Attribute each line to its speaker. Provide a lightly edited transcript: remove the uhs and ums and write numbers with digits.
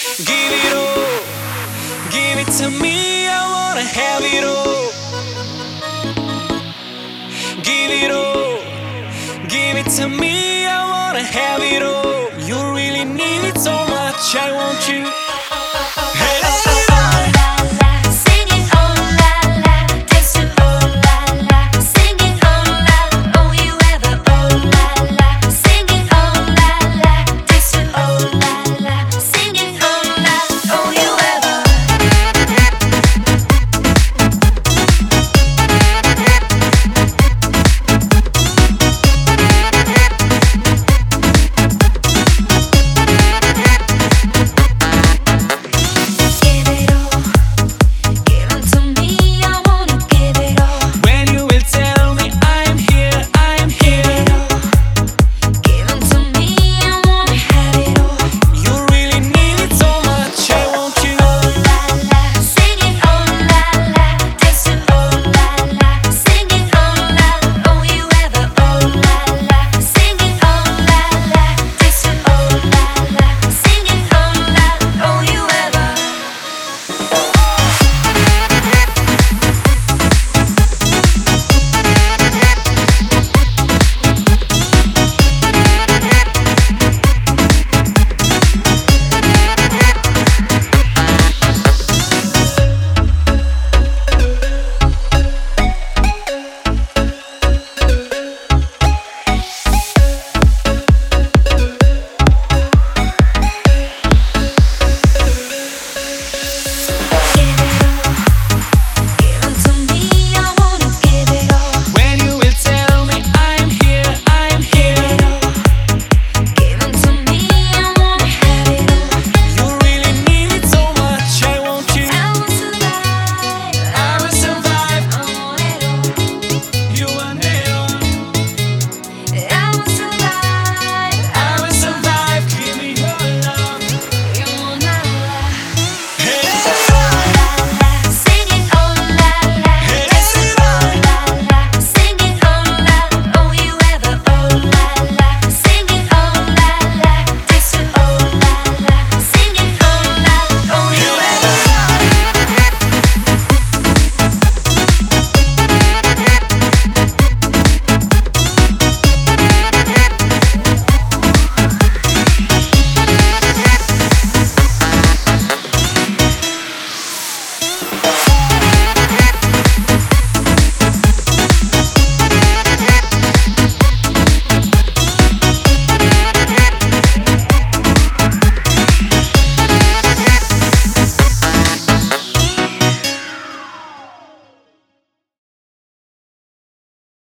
Speaker 1: Give it all, give it to me, I wanna have it all. Give it all, give it to me, I wanna have it all. You really need it so much, I want you.